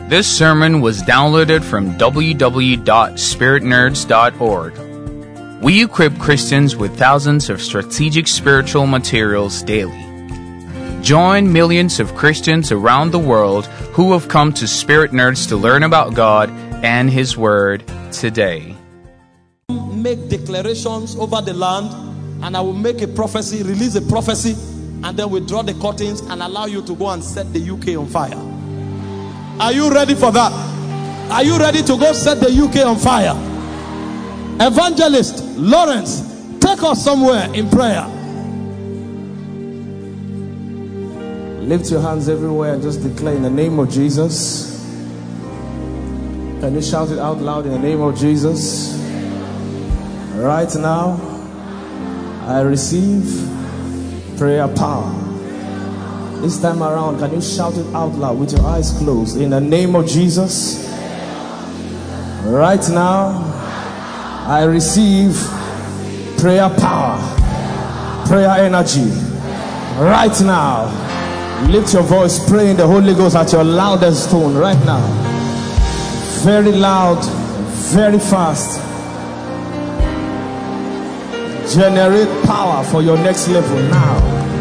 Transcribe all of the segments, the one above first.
This sermon was downloaded from www.spiritnerds.org. We equip Christians with thousands of strategic spiritual materials daily. Join millions of Christians around the world who have come to Spirit Nerds to learn about God and His Word today. Make declarations over the land, and I will make a prophecy, release a prophecy, and then we draw the curtains and allow you to go and set the UK on fire. Are you ready for that? Are you ready to go set the UK on fire? Evangelist Lawrence, take us somewhere in prayer. Lift your hands everywhere and just declare in the name of Jesus. Can you shout it out loud in the name of Jesus? Right now, I receive prayer power. This time around, can you shout it out loud with your eyes closed? In the name of Jesus. Right now, I receive prayer power, prayer energy. Right now, lift your voice, pray in the Holy Ghost at your loudest tone right now. Very loud, very fast. Generate power for your next level now.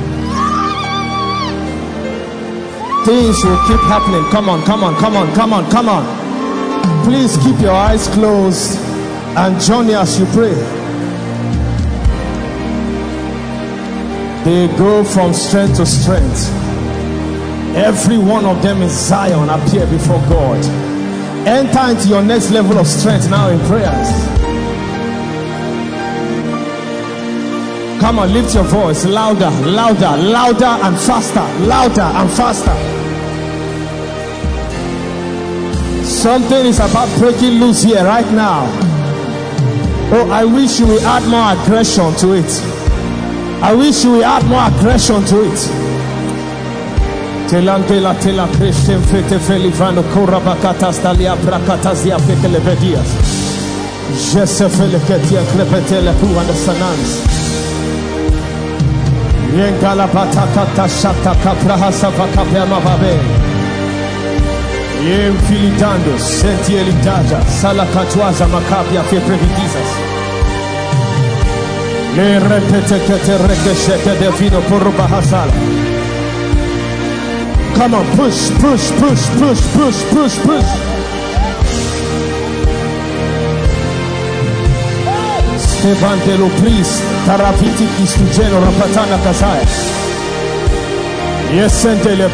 Things will keep happening. Come on, come on, come on, come on, come on. Please keep your eyes closed and join me as you pray. They go from strength to strength. Every one of them in Zion appear before God. Enter into your next level of strength now in prayers. Come on, lift your voice louder, louder, louder and faster, louder and faster. Something is about breaking loose here right now. Oh, I wish you would add more aggression to it. I wish you would add more aggression to it. Filitando, senti elitaja, sala catuaza macabia fe previdizas. Le repete che te rekeshete de vino porruba hasala. Come on, push, push, push, push, push, push, push. Stevantelo please, taraviti istugeno rapatana kasaya. As you are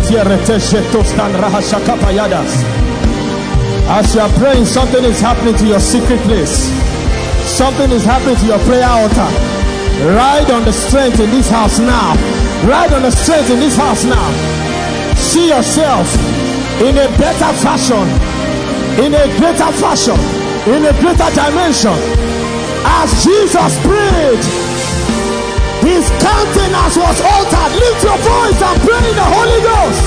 praying, something is happening to your secret place. Something is happening to your prayer altar. Ride on the strength in this house now. Ride on the strength in this house now. See yourself in a better fashion, in a greater fashion, in a greater dimension. As Jesus prayed, His countenance was altered. Lift your voice and pray in the Holy Ghost.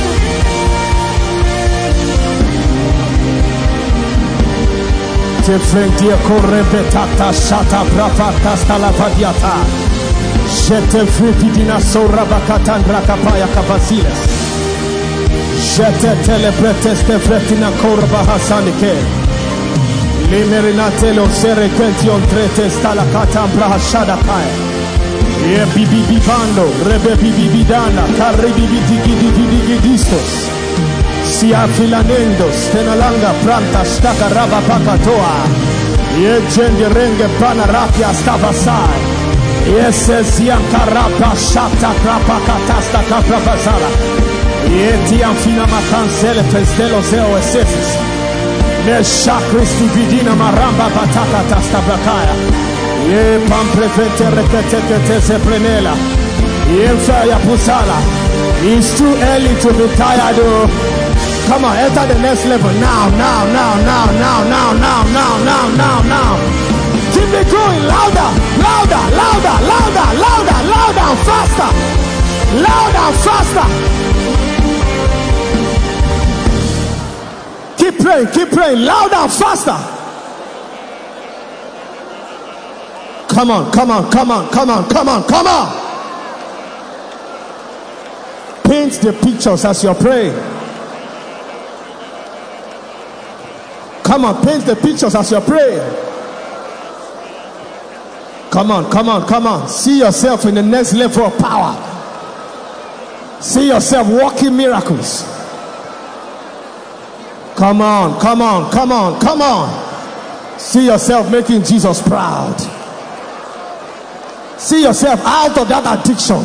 Tefrendia korrebetata shata brapata stalavadiata. Jete fripidina sorabakatandra kapaya kapasiles. Jete telebreteste fretina korba hasanike. Limerinatelo serekention trete stalakatambra hashada kaya. Ye bibi bando, rebe bibi dana, carri bibi distos. Sia filanendos, tenalanga pranta staka raba pakatoa. Ye gende renge pana rapia stavasai. Ye sezian karapa shata krapa katasta kaprapasala. Ye tiam fina makansele festelo zeo esefis. Ne shakristi vidina maramba bataka tasta brakaya. Ye pamprefete rekete se prenela. Ye faya pusala. It's too early to be tired. Come on, enter the next level now, now, now, now, now, now, now, now, now, now, now. Keep it going louder, louder, louder, louder, louder, louder and faster. Louder and faster. Keep praying, louder and faster. Come on, come on, come on, come on, come on, come on. Paint the pictures as you're praying. Come on, paint the pictures as you're praying. Come on, come on, come on. See yourself in the next level of power. See yourself walking miracles. Come on, come on, come on, come on. See yourself making Jesus proud. See yourself out of that addiction.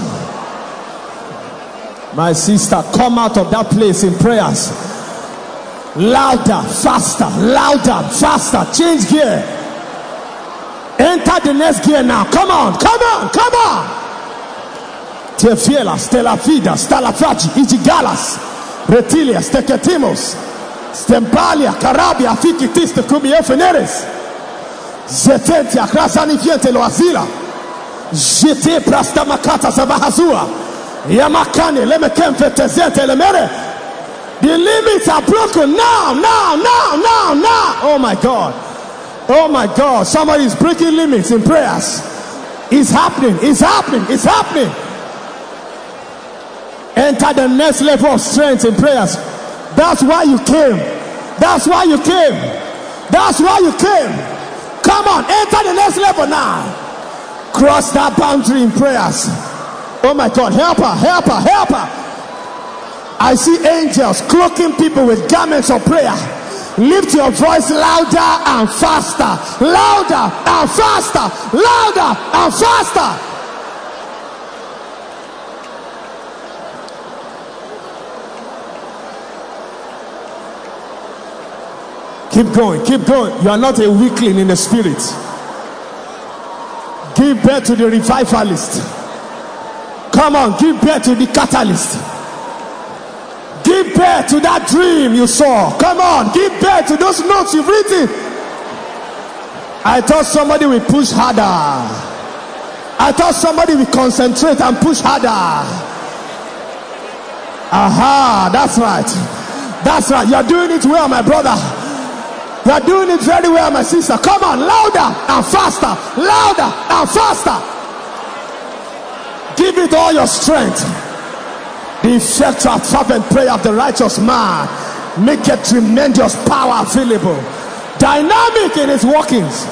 My sister, come out of that place in prayers. Louder, faster, louder, faster. Change gear. Enter the next gear now. Come on, come on, come on. Tefiela, Stella Vida, Stella Faci, Igigalas, Retilias, Teketimos, Stembalia, Carabia, Fikitis, Tekumi Efeneres, Zetentia, Krasani Fiente Loazila, Jete Prastamakata Zabahazua, Yamakane, Lemekemfe Tezente Lemere. The limits are broken now, now, now, now, now. Oh my God. Oh my God. Somebody is breaking limits in prayers. It's happening. It's happening. It's happening. Enter the next level of strength in prayers. That's why you came. That's why you came. That's why you came. Come on, enter the next level now. Cross that boundary in prayers. Oh my God, help her, help her, help her. I see angels cloaking people with garments of prayer. Lift your voice louder and faster. Louder and faster. Louder and faster. Keep going, keep going. You are not a weakling in the spirit. Give birth to the revivalist. Come on, give birth to the catalyst. Give birth to that dream you saw. Come on, give birth to those notes you've written. I thought somebody will push harder. I thought somebody will concentrate and push harder. Aha, that's right. That's right. You're doing it well, my brother. You're doing it very well, my sister. Come on, louder and faster. Louder and faster. Give it all your strength. The effectual fervent prayer of the righteous man make a tremendous power available. Dynamic in its workings.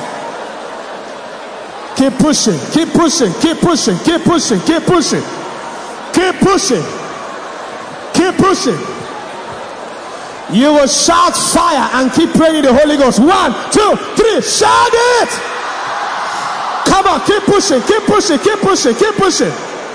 Keep pushing, keep pushing, keep pushing, keep pushing, keep pushing, keep pushing, keep pushing. You will shout fire and keep praying the Holy Ghost. 1, 2, 3, shout it. Come on, keep pushing, keep pushing, keep pushing, keep pushing.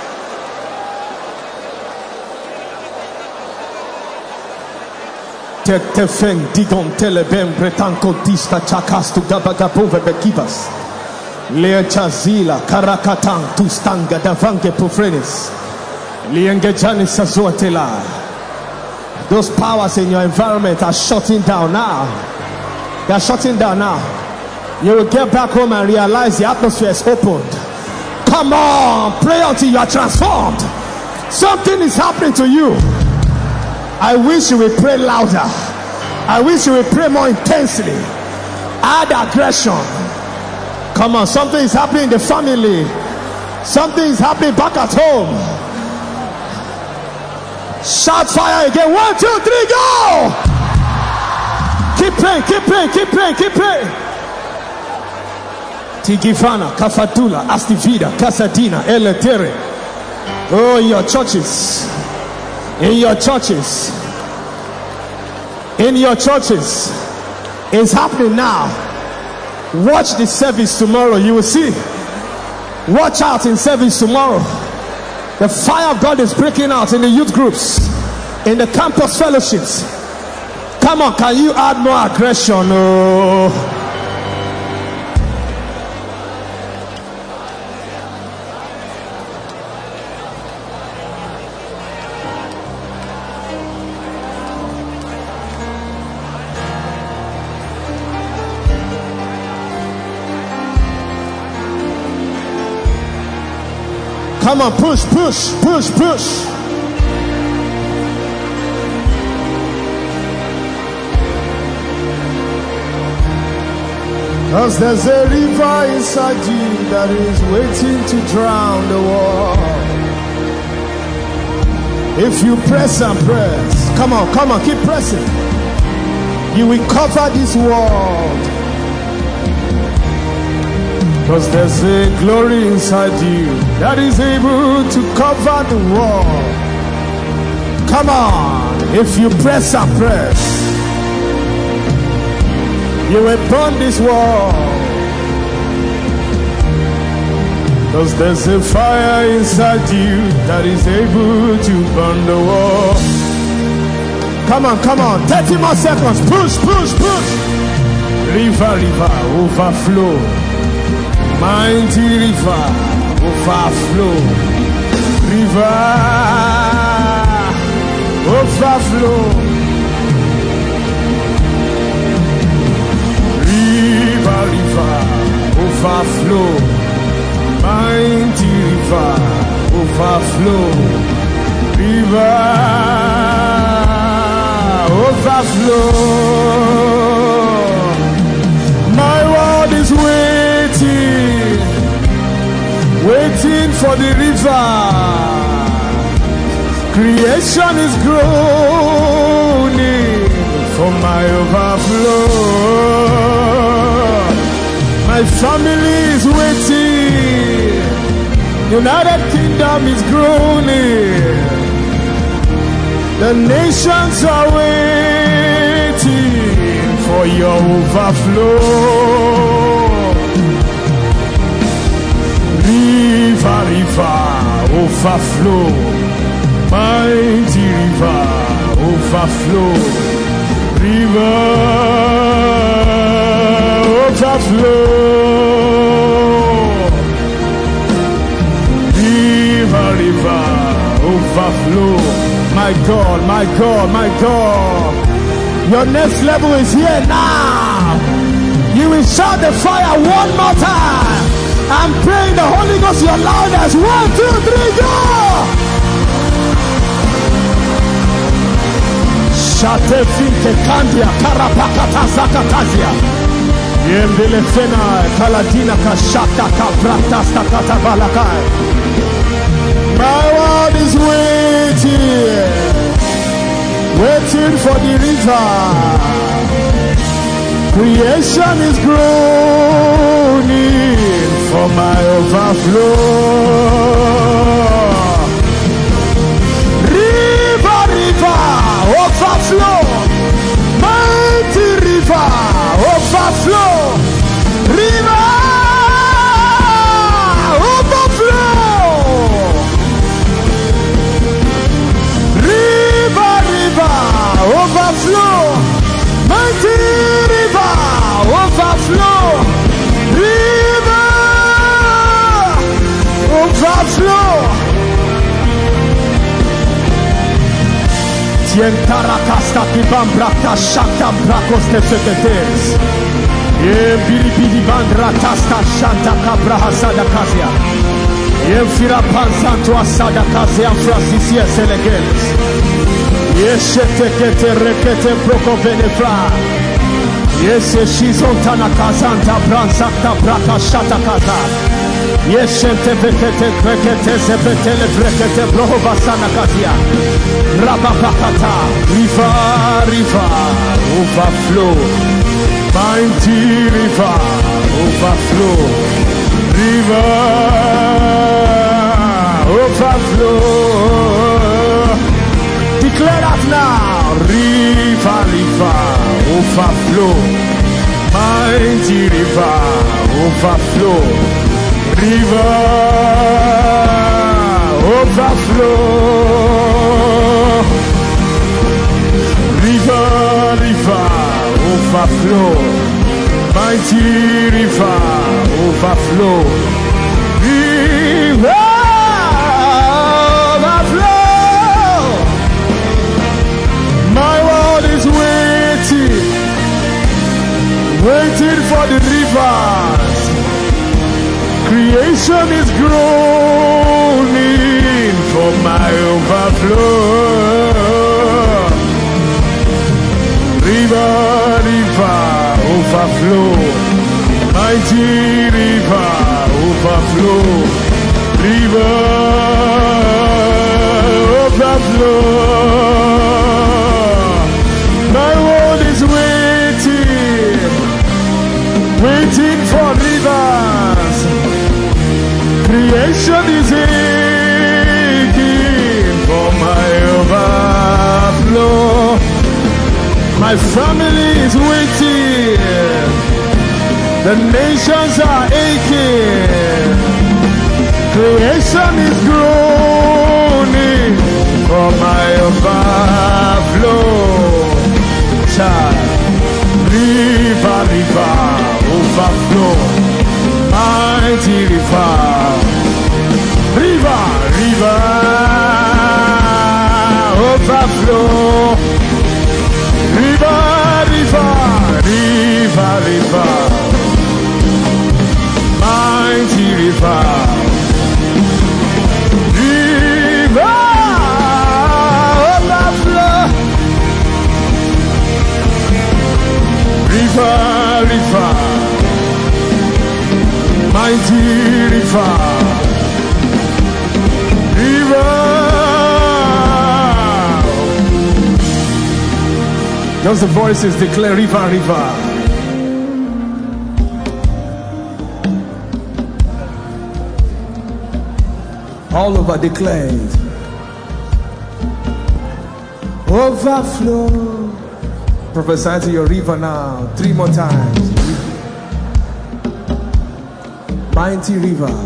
Tetefen digon telebem bretanko dista chakastu gabagabove bekivas. Lea chazila karakatan tustanga davange pufrenis. Liengejani sazuatela. Those powers in your environment are shutting down now. They are shutting down now. You will get back home and realize the atmosphere is opened. Come on, pray until you are transformed. Something is happening to you. I wish you would pray louder. I wish you would pray more intensely. Add aggression. Come on, something is happening in the family. Something is happening back at home. Shout fire again. 1, 2, 3, go! Keep praying, keep praying, keep praying, keep praying. Tigifana, Kafadula, Astivida, Casadina, Eletere. Oh, in your churches. In your churches. In your churches. It's happening now. Watch the service tomorrow. You will see. Watch out in service tomorrow. The fire of God is breaking out in the youth groups, in the campus fellowships. Come on, can you add more aggression? Oh. Come on, push, push, push, push. Cause there's a river inside you that is waiting to drown the world. If you press and press, come on, keep pressing. You will cover this world. Because there's a glory inside you that is able to cover the world. Come on, if you press and press, you will burn this world. Because there's a fire inside you that is able to burn the world. Come on, 30 more seconds. Push. River, overflow. Mighty river, overflow. River, overflow. River, overflow. Mighty river, overflow. River, overflow. My world is waiting for the river. Creation is groaning for my overflow. My family is waiting. United Kingdom is groaning. The nations are waiting for your overflow. River, overflow. Mighty river, overflow. River, overflow. River, overflow. My God. Your next level is here now. You will shout the fire one more time. I'm praying the Holy Ghost your loudest. 1, 2, 3, go! Shate finte kandia karapakata zakatazia. Yembele fena kaladina kashata kaprata katabalakai. My world is waiting for the river. Creation is groaning for my overflow. River, overflow. Mighty river, overflow. River, overflow. River, overflow. Mighty river, overflow. River, overflow. Tientara casta kibambra kashata brakos tefetes. Ye bilibili bandra tasta shanta kabra hasada kazia. Ye fira pansanto asada kazia frasisia selegeles. Yes, tekete rekete proko venefra. Yes, shizontana kazanta bransakta braka shata kaza. Yes, tekete rekete zepetele rekete brohovasana kazia. Rababakata, river, overflow. Mighty river, overflow. River, overflow. Declare that now. River, overflow. Mighty river, overflow. River, overflow. River, overflow. Mighty river, overflow. River, waiting for the rivers. Creation is groaning for my overflow. River, overflow. Mighty river, overflow. River, overflow. My world is waiting. waiting for rivers. Creation is aching for my overflow. My family is waiting. The nations are aching. Creation is groaning for my overflow. Child, river, river, overflow. Mighty river, river, river, overflow. River, river, river, river, mighty river, river, overflow. River, river, mighty river, river. Just the voices declare river, river. All over declared. Overflow. Prophesy to your river now. 3 more times. Mighty river.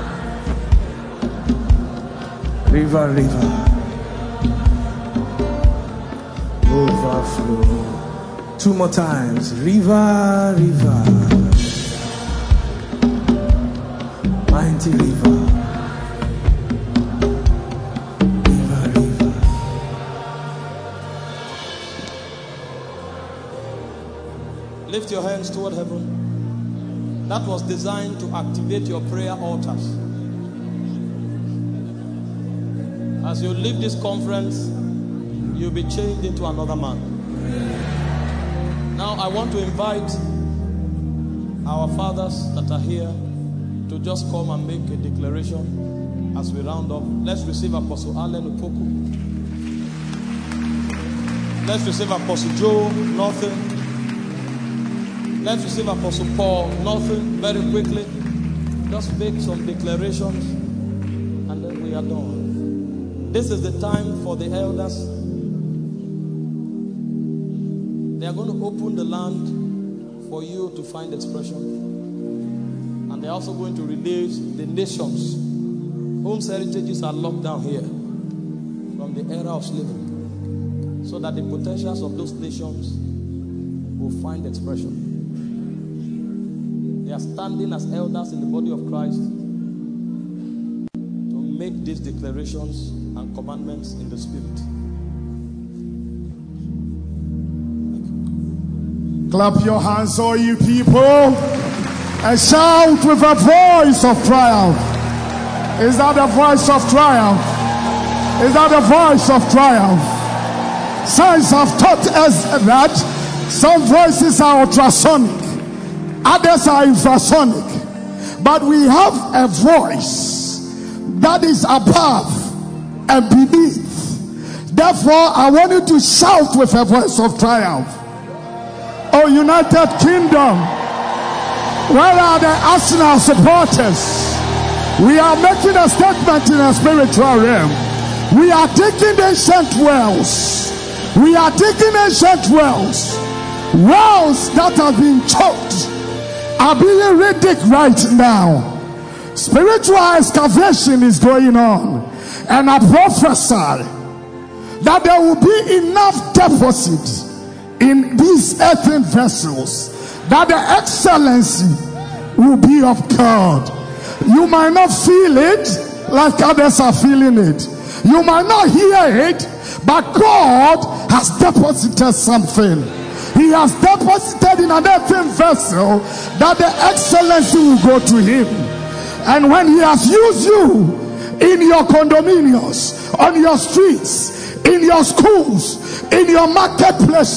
River, river. Overflow. 2 more times. River, river. Mighty river. River, river. Lift your hands toward heaven. That was designed to activate your prayer altars. As you leave this conference, you'll be changed into another man. Now I want to invite our fathers that are here to just come and make a declaration as we round up. Let's receive Apostle Allen Opoku. Let's receive Apostle Joe Northern. Let's receive Apostle Paul Northern very quickly. Just make some declarations and then we are done. This is the time for the elders. They are going to open the land for you to find expression. And they're also going to release the nations whose heritages are locked down here from the era of slavery, so that the potentials of those nations will find expression. They are standing as elders in the body of Christ to make these declarations and commandments in the Spirit. Clap your hands, all you people, and shout with a voice of triumph. Is that a voice of triumph? Is that a voice of triumph? Science have taught us that some voices are ultrasonic, others are infrasonic, but we have a voice that is above and beneath. Therefore, I want you to shout with a voice of triumph. Oh, United Kingdom, where are the Arsenal supporters? We are making a statement in a spiritual realm. We are taking ancient wells. We are taking ancient wells. Wells that have been choked are being redigged right now. Spiritual excavation is going on. And I prophesy that there will be enough deposits in these earthen vessels that the excellency will be of God. You might not feel it like others are feeling it. You might not hear it, but God has deposited something. He has deposited in an earthen vessel that the excellency will go to him. And when he has used you in your condominiums, on your streets, in your schools, in your marketplaces,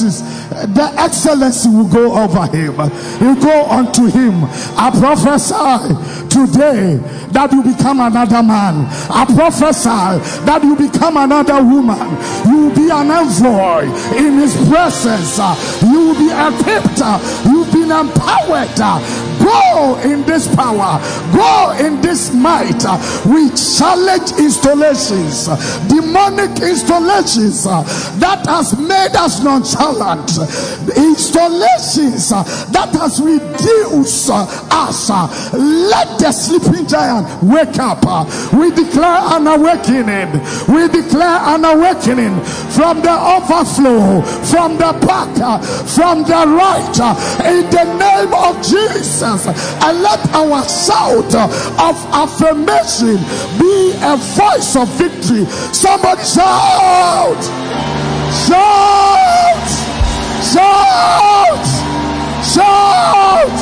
the excellency will go over him. You go unto him. I prophesy today that you become another man. I prophesy that you become another woman. You will be an envoy in his presence. You will be equipped. You've been empowered. Go in this power. Go in this might. We challenge installations, demonic installations that has made us nonchalant, installations that has reduced us. Let the sleeping giant wake up. We declare an awakening. We declare an awakening from the overflow, from the back, from the right, in the name of Jesus. And let our shout of affirmation be a voice of victory. Somebody shout! Shout! Shout! Shout!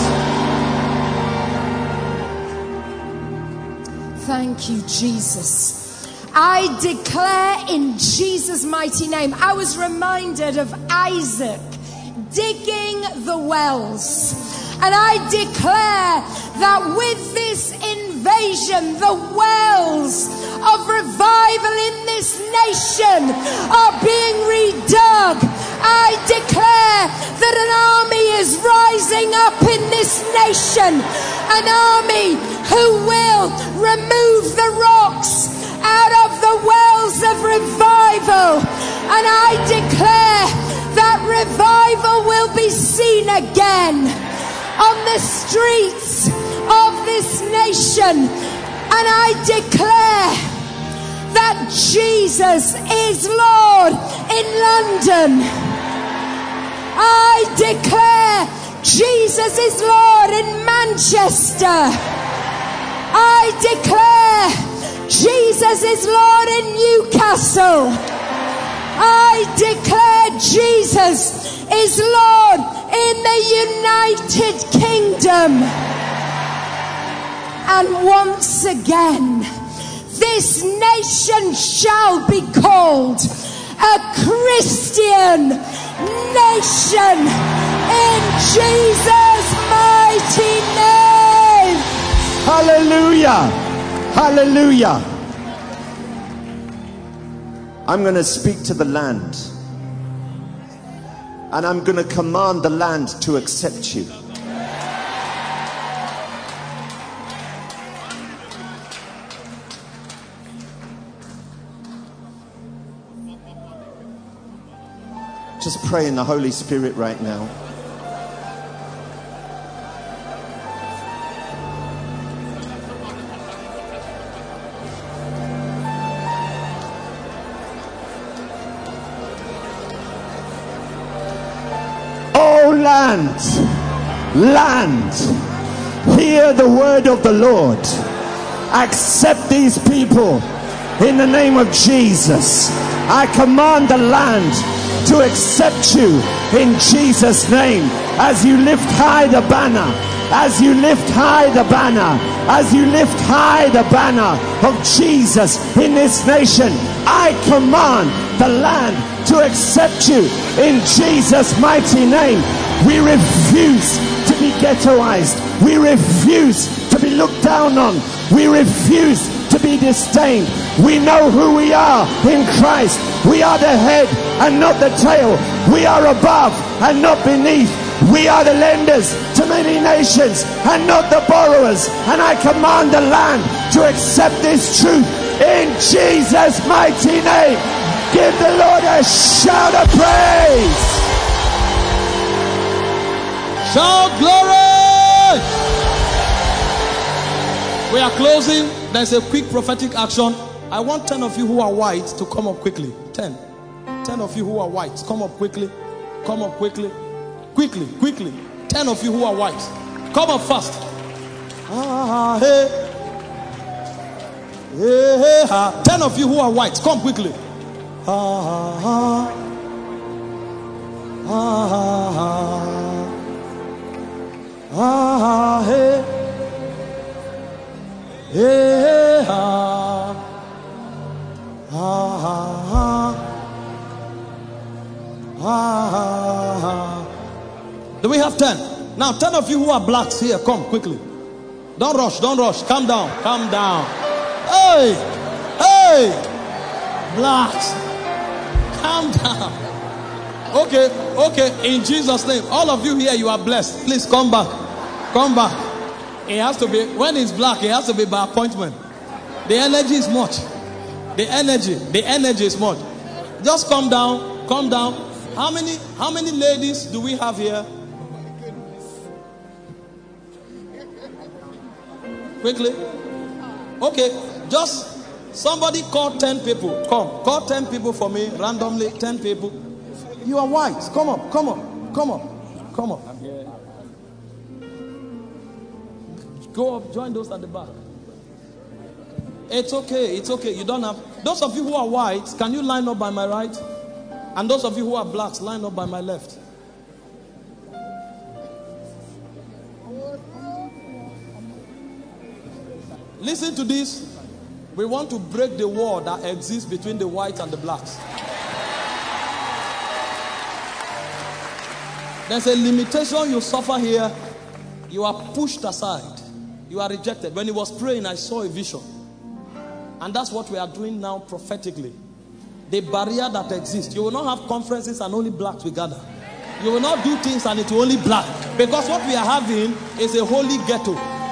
Thank you, Jesus. I declare in Jesus' mighty name. I was reminded of Isaac digging the wells. And I declare that with this invasion, the wells of revival in this nation are being redug. I declare that an army is rising up in this nation, an army who will remove the rocks out of the wells of revival. And I declare that revival will be seen again on the streets of this nation. And I declare that Jesus is Lord in London. I declare Jesus is Lord in Manchester. I declare Jesus is Lord in Newcastle. I declare Jesus is Lord in the United Kingdom. And once again, this nation shall be called a Christian nation in Jesus' mighty name. Hallelujah. Hallelujah. I'm going to speak to the land. And I'm going to command the land to accept you. Just pray in the Holy Spirit right now. Land, land, hear the word of the Lord. Accept these people in the name of Jesus. I command the land to accept you in Jesus' name. As you lift high the banner, as you lift high the banner, as you lift high the banner of Jesus in this nation, I command the land to accept you in Jesus' mighty name. We refuse to be ghettoized. We refuse to be looked down on. We refuse to be disdained. We know who we are in Christ. We are the head and not the tail. We are above and not beneath. We are the lenders to many nations and not the borrowers. And I command the land to accept this truth in Jesus' mighty name. Give the Lord a shout of praise. Shout glory! We are closing. There's a quick prophetic action. I want 10 of you who are white to come up quickly. 10 of you who are white, come up quickly. Come up quickly. Quickly. 10 of you who are white, come up fast. Hey. 10 of you who are white, come quickly. Do we have 10? Now 10 of you who are blacks here, come quickly. Don't rush, don't rush. Calm down, calm down. Hey, hey, blacks, calm down. Okay, okay, in Jesus' name. All of you here, you are blessed. Please come back. Come back. It has to be, when it's black, it has to be by appointment. The energy is much. The energy is much. Just come down, come down. How many ladies do we have here? Quickly. Okay, just somebody call 10 people. Come, call 10 people for me, randomly, 10 people. You are white. Come up, come up, come up, come up. I'm here. Go up, join those at the back. It's okay, it's okay. You don't have. Those of you who are white, can you line up by my right? And those of you who are blacks, line up by my left. Listen to this. We want to break the wall that exists between the whites and the blacks. There's a limitation you suffer here. You are pushed aside. You are rejected. When he was praying, I saw a vision. And that's what we are doing now prophetically. The barrier that exists. You will not have conferences and only blacks will gather. You will not do things and it will only black. Because what we are having is a holy ghetto.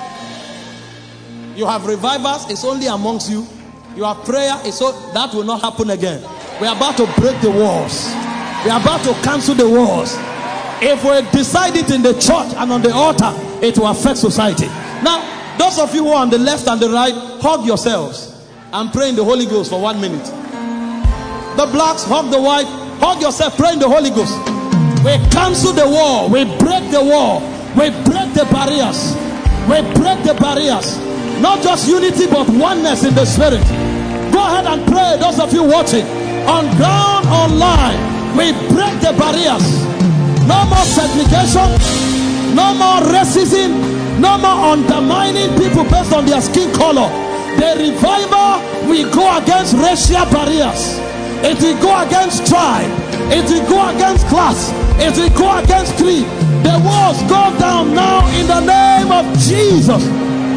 You have revivals, it's only amongst you. You have prayer, that will not happen again. We are about to break the walls. We are about to cancel the walls. If we decide it in the church and on the altar, it will affect society. Now, those of you who are on the left and the right, hug yourselves and pray in the Holy Ghost for 1 minute. The blacks, hug the white, hug yourself, pray in the Holy Ghost. We cancel the wall, we break the wall, we break the barriers, we break the barriers. Not just unity, but oneness in the spirit. Go ahead and pray, those of you watching. On ground, online, we break the barriers. No more segregation, no more racism, no more undermining people based on their skin color. The revival will go against racial barriers. It will go against tribe. It will go against class. It will go against creed. The walls go down now in the name of Jesus.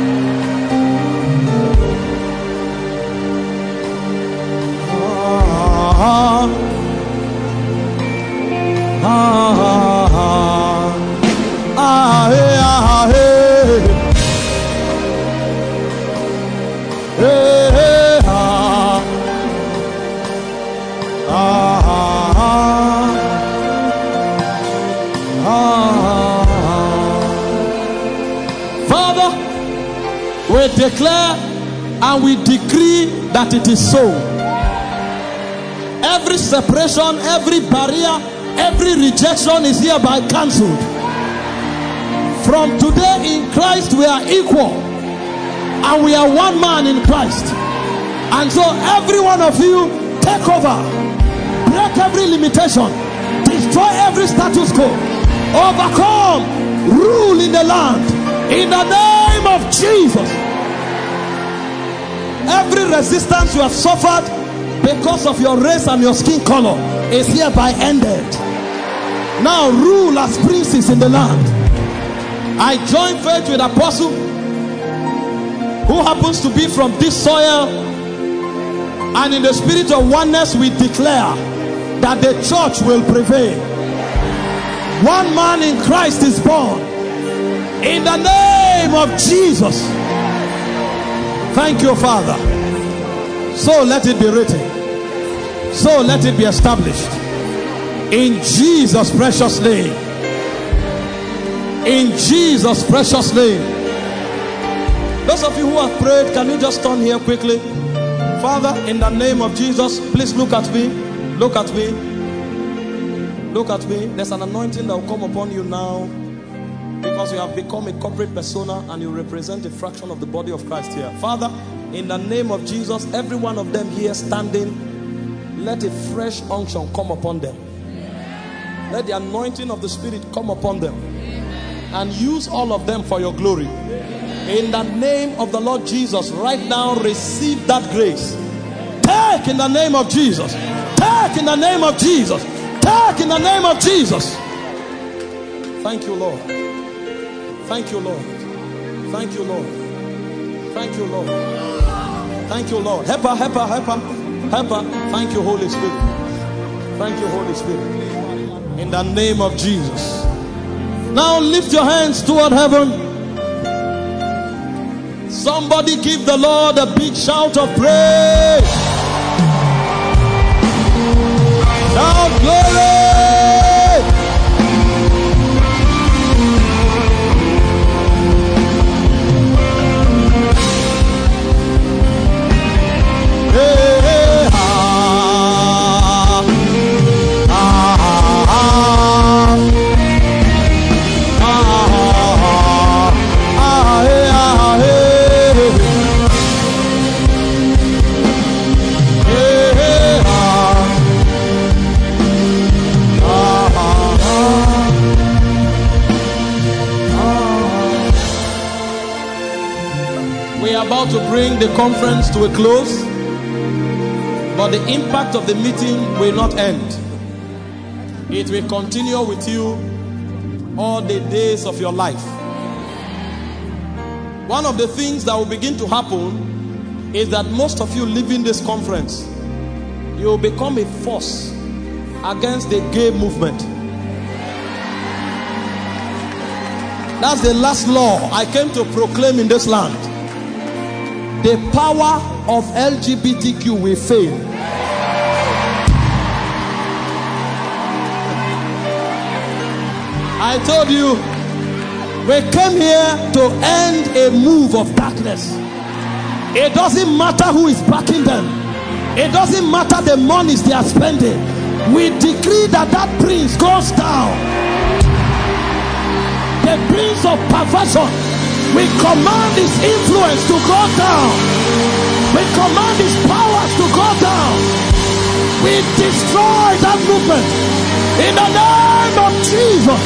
Father, we declare and we decree that it is so. Every separation, every barrier, every rejection is hereby cancelled. From today in Christ we are equal, and we are one man in Christ. And so every one of you take over, break every limitation, destroy every status quo, overcome, rule in the land in the name of Jesus. Every resistance you have suffered because of your race and your skin color is hereby ended. Now rule as princes in the land. I join faith with Apostle, who happens to be from this soil, and in the spirit of oneness we declare that the church will prevail. One man in Christ is born in the name of Jesus. Thank you, Father. So let it be written. So let it be established. In Jesus' precious name. In Jesus' precious name. Those of you who have prayed, can you just turn here quickly? Father, in the name of Jesus, please look at me. Look at me. Look at me. There's an anointing that will come upon you now, because you have become a corporate persona and you represent a fraction of the body of Christ here. Father, in the name of Jesus, every one of them here standing, let a fresh unction come upon them. Let the anointing of the Spirit come upon them, and use all of them for your glory. In the name of the Lord Jesus, right now, receive that grace. Take in the name of Jesus. Take in the name of Jesus. attack in the name of Jesus. Thank you, Lord. Thank you, Lord. Thank you, Lord. Thank you, Lord. Thank you, Lord. Help her, help her, help her, help her. Thank you, Holy Spirit. Thank you, Holy Spirit. In the name of Jesus. Now lift your hands toward heaven. Somebody give the Lord a big shout of praise. Shout glory. About to bring the conference to a close, but the impact of the meeting will not end. It will continue with you all the days of your life. One of the things that will begin to happen is that most of you leaving this conference, you will become a force against the gay movement. That's the last law I came to proclaim in this land. The power of LGBTQ will fail. I told you, we came here to end a move of darkness. It doesn't matter who is backing them. It doesn't matter the monies they are spending. We decree that that prince goes down. The prince of perversion, we command his influence to go down. We command his powers to go down. We destroy that movement in the name of Jesus.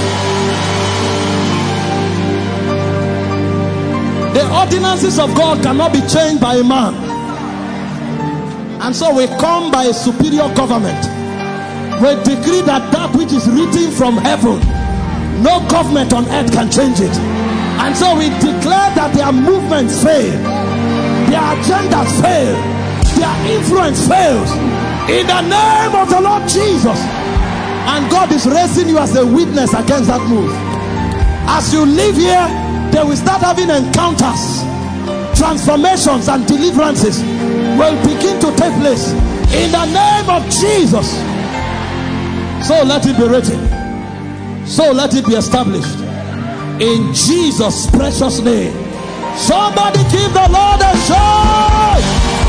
The ordinances of God cannot be changed by a man. And so we come by a superior government. We decree that that which is written from heaven, no government on earth can change it. And so we declare that their movements fail, their agendas fail, their influence fails in the name of the Lord Jesus. And God is raising you as a witness against that move. As you live here, they will start having encounters, transformations and deliverances will begin to take place in the name of Jesus. So let it be written, so let it be established in Jesus' precious name. Somebody give the Lord a shout.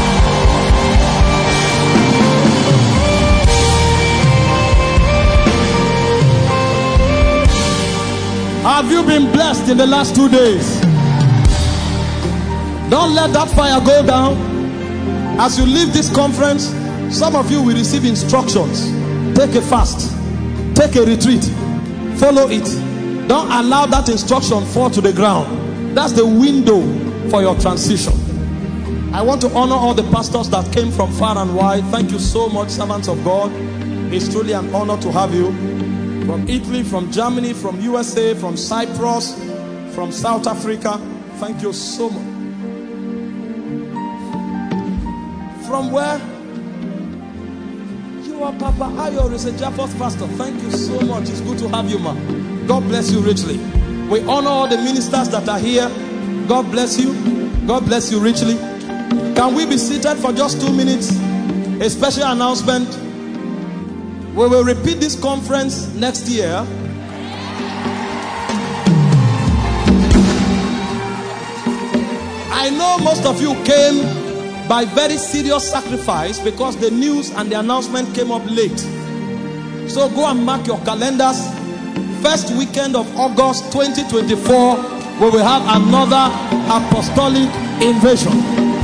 Have you been blessed in the last 2 days? Don't let that fire go down. As you leave this conference, some of you will receive instructions. Take a fast, take a retreat, follow it. Don't allow that instruction fall to the ground. That's the window for your transition. I want to honor all the pastors that came from far and wide. Thank you so much, servants of God. It's truly an honor to have you. From Italy, from Germany, from USA, from Cyprus, from South Africa. Thank you so much. From where? You are Papa Ayo is a Japhos pastor. Thank you so much. It's good to have you, ma. God bless you richly. We honor all the ministers that are here. God bless you. God bless you richly. Can we be seated for just 2 minutes? A special announcement. We will repeat this conference next year. I know most of you came by very serious sacrifice because the news and the announcement came up late. So go and mark your calendars. First weekend of August 2024, we will have another apostolic invasion.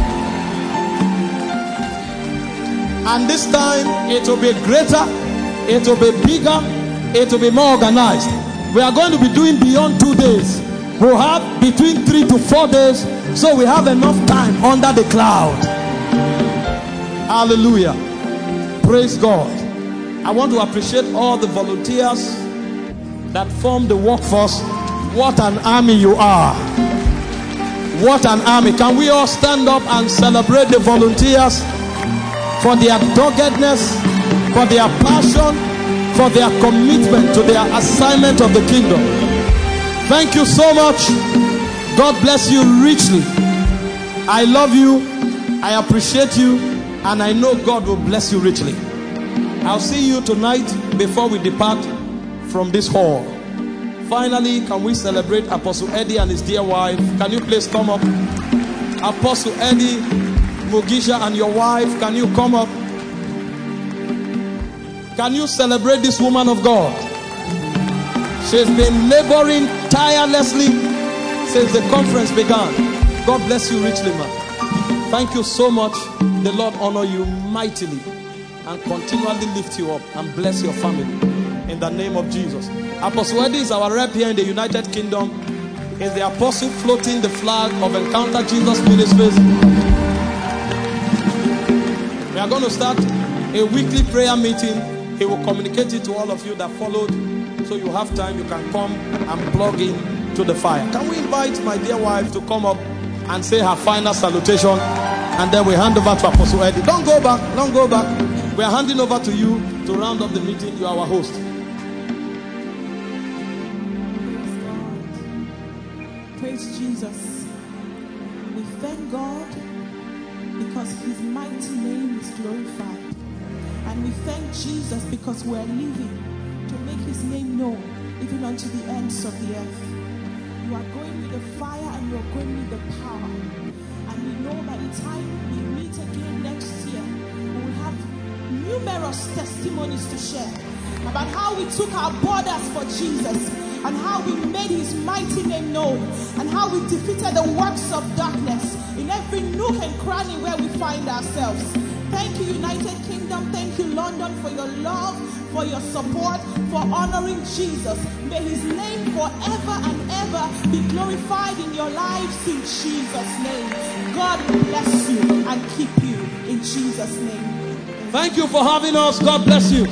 And this time it will be greater, it will be bigger, it will be more organized. We are going to be doing beyond 2 days. We'll have between 3 to 4 days, so we have enough time under the cloud. Hallelujah. Praise God. I want to appreciate all the volunteers that form the workforce. What an army you are. What an army. Can we all stand up and celebrate the volunteers for their doggedness, for their passion, for their commitment to their assignment of the kingdom. Thank you so much. God bless you richly. I love you. I appreciate you. And I know God will bless you richly. I'll see you tonight before we depart from this hall. Finally, can we celebrate Apostle Eddie and his dear wife? Can you please come up? Apostle Eddie, Mugisha and your wife, can you come up? Can you celebrate this woman of God? She's been laboring tirelessly since the conference began. God bless you richly, man. Thank you so much. The Lord honor you mightily and continually lift you up and bless your family in the name of Jesus. Apostle Eddie is our rep here in the United Kingdom. Is the apostle floating the flag of Encounter Jesus Ministries. We are going to start a weekly prayer meeting. He will communicate it to all of you that followed, so you have time, you can come and plug in to the fire. Can we invite my dear wife to come up and say her final salutation, and then we hand over to Apostle Eddie. Don't go back, don't go back. We are handing over to you to round up the meeting. You are our host. Praise Jesus. We thank God because his mighty name is glorified. And we thank Jesus because we're living to make his name known even unto the ends of the earth. You are going with the fire and you are going with the power. And we know by the time we meet again next year, we will have numerous testimonies to share about how we took our borders for Jesus, and how we made his mighty name known, and how we defeated the works of darkness in every nook and cranny where we find ourselves. Thank you, United Kingdom. Thank you, London, for your love, for your support, for honoring Jesus. May his name forever and ever be glorified in your lives in Jesus' name. God bless you and keep you in Jesus' name. Thank you for having us. God bless you.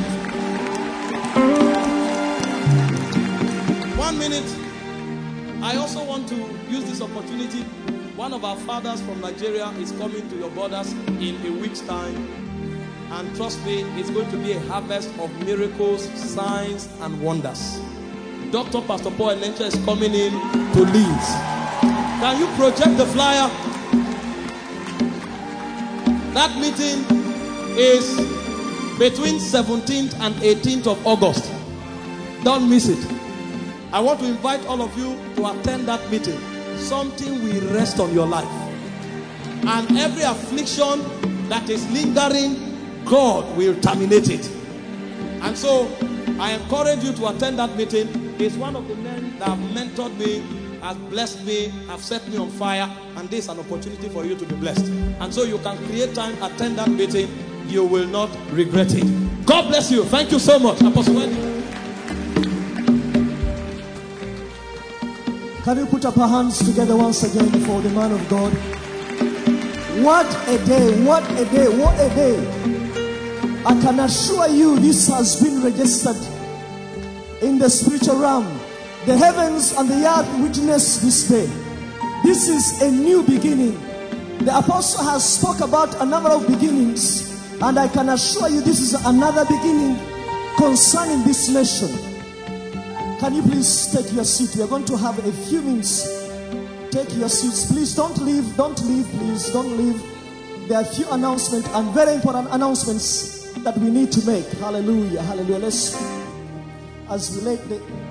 1 minute. I also want to use this opportunity. One of our fathers from Nigeria is coming to your borders in a week's time. And trust me, it's going to be a harvest of miracles, signs, and wonders. Dr. Pastor Paul Elencha is coming in to lead. Can you project the flyer? That meeting is between 17th and 18th of August. Don't miss it. I want to invite all of you to attend that meeting. Something will rest on your life. And every affliction that is lingering, God will terminate it. And so, I encourage you to attend that meeting. He's one of the men that have mentored me, has blessed me, have set me on fire. And this is an opportunity for you to be blessed. And so you can create time, attend that meeting. You will not regret it. God bless you. Thank you so much. Apostle Wendy. Can you put up our hands together once again for the man of God? What a day, what a day, what a day. I can assure you this has been registered in the spiritual realm. The heavens and the earth witness this day. This is a new beginning. The apostle has spoke about a number of beginnings, and I can assure you this is another beginning concerning this nation. Can you please take your seat? We are going to have a few minutes. Take your seats. Please don't leave. Don't leave. Please don't leave. There are a few announcements and very important announcements that we need to make. Hallelujah. Hallelujah. Let's, as we let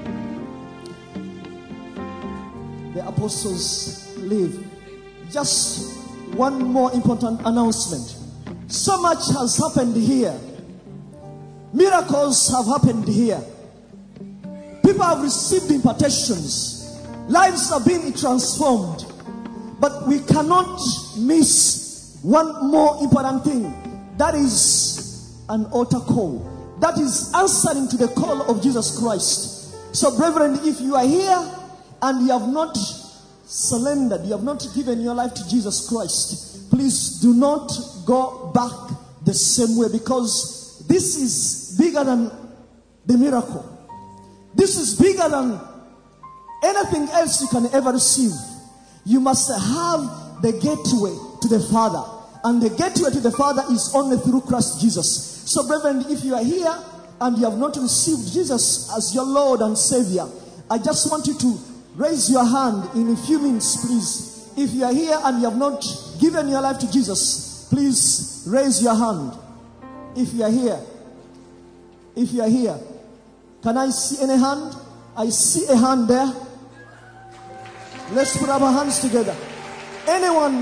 the apostles leave, just one more important announcement. So much has happened here. Miracles have happened here. People have received impartations. Lives are being transformed. But we cannot miss one more important thing. That is an altar call. That is answering to the call of Jesus Christ. So brethren, if you are here and you have not surrendered, you have not given your life to Jesus Christ, please do not go back the same way, because this is is bigger than the miracle. This is bigger than anything else you can ever receive. You must have the gateway to the Father. And the gateway to the Father is only through Christ Jesus. So, brethren, if you are here and you have not received Jesus as your Lord and Savior, I just want you to raise your hand in a few minutes, please. If you are here and you have not given your life to Jesus, please raise your hand. If you are here. If you are here. Can I see any hand? I see a hand there. Let's put our hands together. Anyone.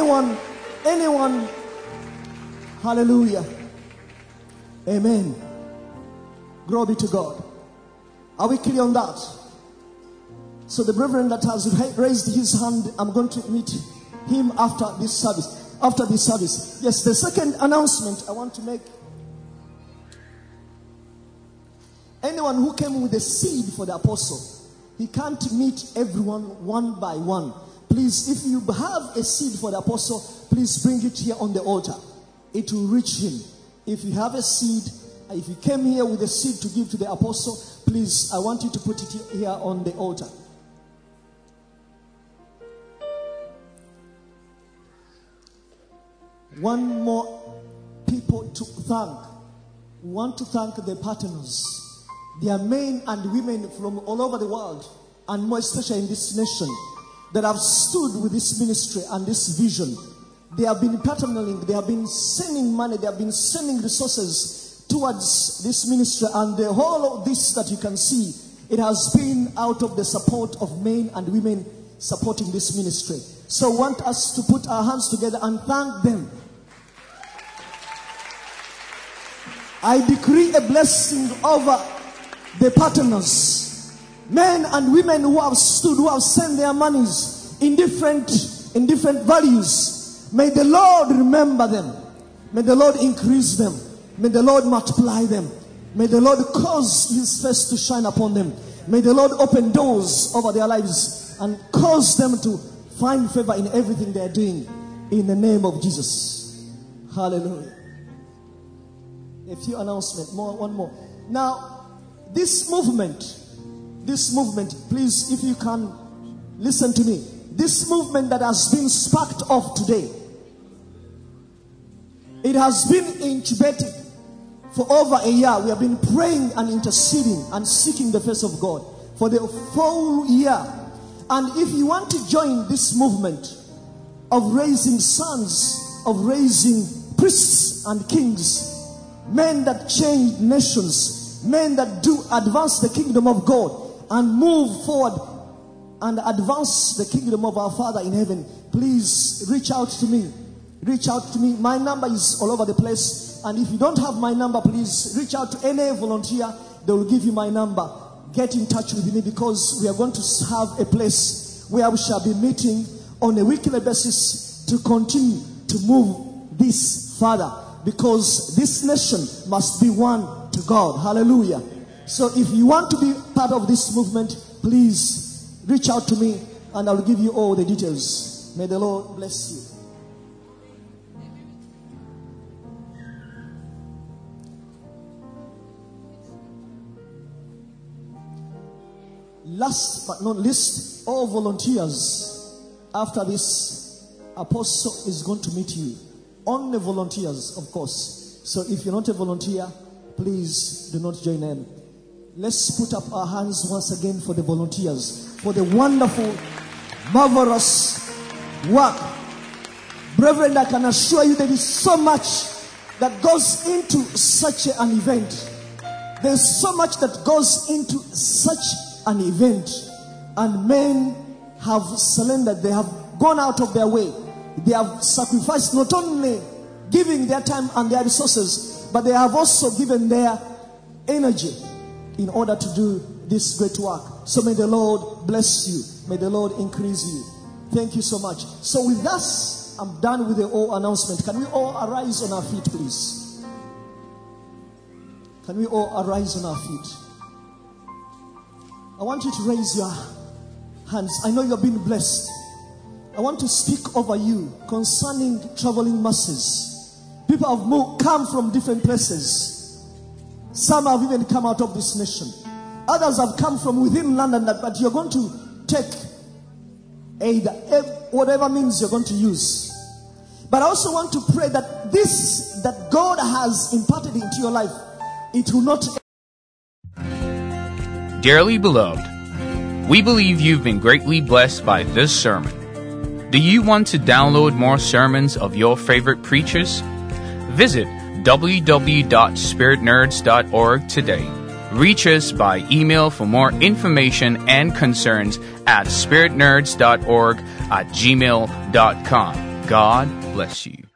Hallelujah. Amen. Glory to God. Are we clear on that? So the brethren that has raised his hand, I'm going to meet him after this service. Yes, the second announcement I want to make. Anyone who came with a seed for the apostle, he can't meet everyone one by one. Please, if you have a seed for the apostle, please bring it here on the altar. It will reach him. If you have a seed, if you came here with a seed to give to the apostle, please, I want you to put it here on the altar. One more people to thank. We want to thank the partners. They are men and women from all over the world, and more especially in this nation, that have stood with this ministry and this vision. They have been partnering, they have been sending money, they have been sending resources towards this ministry, and the whole of this that you can see, it has been out of the support of men and women supporting this ministry. So I want us to put our hands together and thank them. I decree a blessing over the partners, men and women who have stood, who have sent their monies in different values. May the Lord remember them. May the Lord increase them. May the Lord multiply them. May the Lord cause his face to shine upon them. May the Lord open doors over their lives and cause them to find favor in everything they are doing, in the name of Jesus. Hallelujah. A few announcements, one more. Now, this movement, please, if you can listen to me. This movement that has been sparked off today, it has been incubated for over a year. We have been praying and interceding and seeking the face of God for the full year. And if you want to join this movement of raising sons, of raising priests and kings, men that change nations, men that do advance the kingdom of God and move forward and advance the kingdom of our Father in heaven, please reach out to me. Reach out to me. My number is all over the place. And if you don't have my number, please reach out to any volunteer. They will give you my number. Get in touch with me, because we are going to have a place where we shall be meeting on a weekly basis to continue to move this further, because this nation must be one to God. Hallelujah. So if you want to be part of this movement, please reach out to me and I will give you all the details. May the Lord bless you. Last but not least, all volunteers, after this, apostle is going to meet you. Only volunteers, of course. So if you're not a volunteer, please do not join them. Let's put up our hands once again for the volunteers, for the wonderful, marvelous work. Brethren, I can assure you there is so much that goes into such an event. There's so much that goes into such an event, and men have surrendered. They have gone out of their way. They have sacrificed, not only giving their time and their resources, but they have also given their energy in order to do this great work. So may the Lord bless you. May the Lord increase you. Thank you so much. So with us, I'm done with the all announcement. Can we all arise on our feet, please? Can we all arise on our feet? I want you to raise your hands. I know you have been blessed. I want to speak over you concerning traveling masses. People have come from different places. Some have even come out of this nation. Others have come from within London, but you're going to take either whatever means you're going to use. But I also want to pray that this that God has imparted into your life, it will not. Dearly beloved, we believe you've been greatly blessed by this sermon. Do you want to download more sermons of your favorite preachers? Visit www.spiritnerds.org today. Reach us by email for more information and concerns at spiritnerds.org@gmail.com. God bless you.